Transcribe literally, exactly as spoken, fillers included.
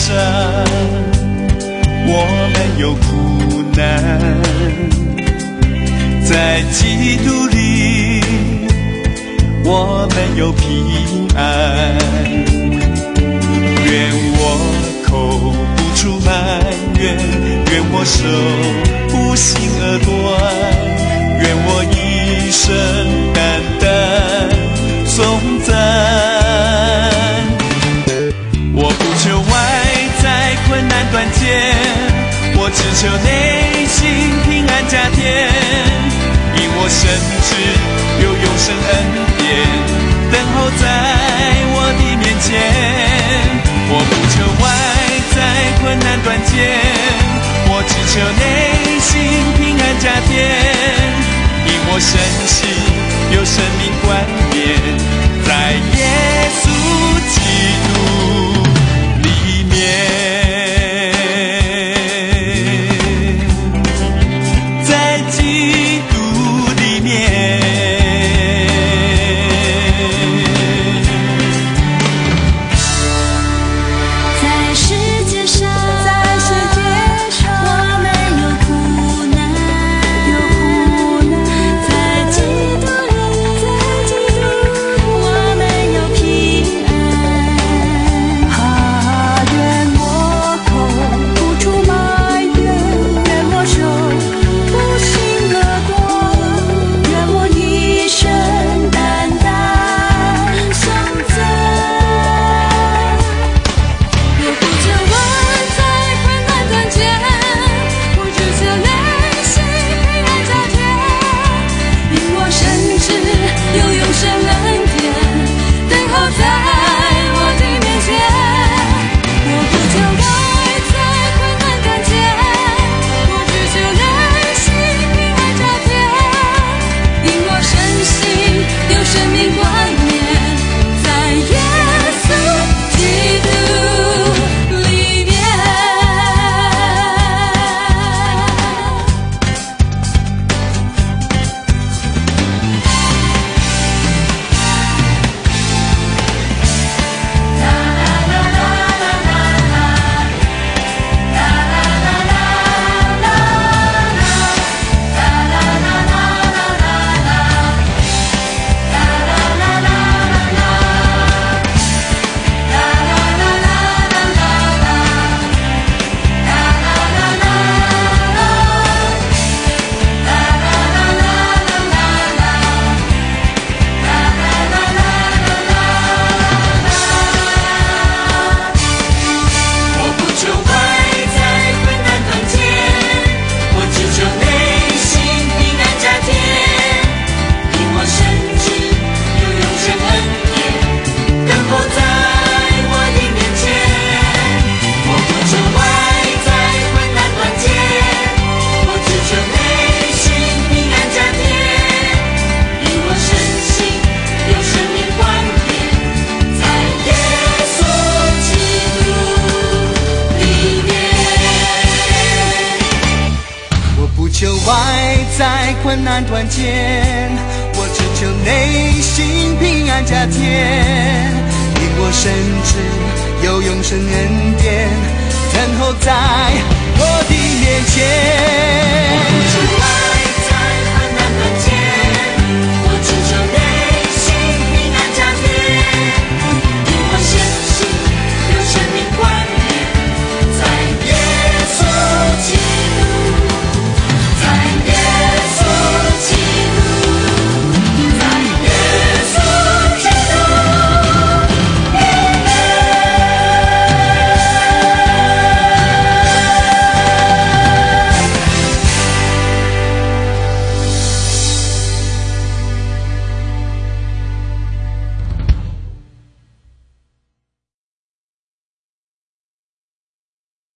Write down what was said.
上，我们有苦难，在基督里我们有平安。愿我口不出埋怨，愿我手不行而断，愿我一生单单颂赞。我不求外在困难断绝，我只求内心平安加添，因我深知有永生恩典等候在我的面前。我不求外在困难断绝，我只求内心平安加添，因我深信有生命冠冕在耶稣基督里面，在基督里面。 在世界上，在世界上，我们有苦难，有苦难；在基督里，在基督里，我们有平安。啊，愿我口不出埋怨，愿我手不行恶断，愿我一生单单颂赞。我不求外在困难断绝，我只求内心平安加添，因我深知有永生恩典等候在我的面前。我不求外在困难断绝，我只求内心平安加添，因我深信有生命冠冕在耶稣基督里面。我不求外在困难断绝，我只求内心平安加添，因我深知有永生恩典等候在我的面前。我不求外在困难断绝，我只求内心平安加添，因我深信有生命冠冕在耶稣基督里面。 我不求外在困难断绝，我只求内心平安加添，因我深知有永生恩典等候在我的面前。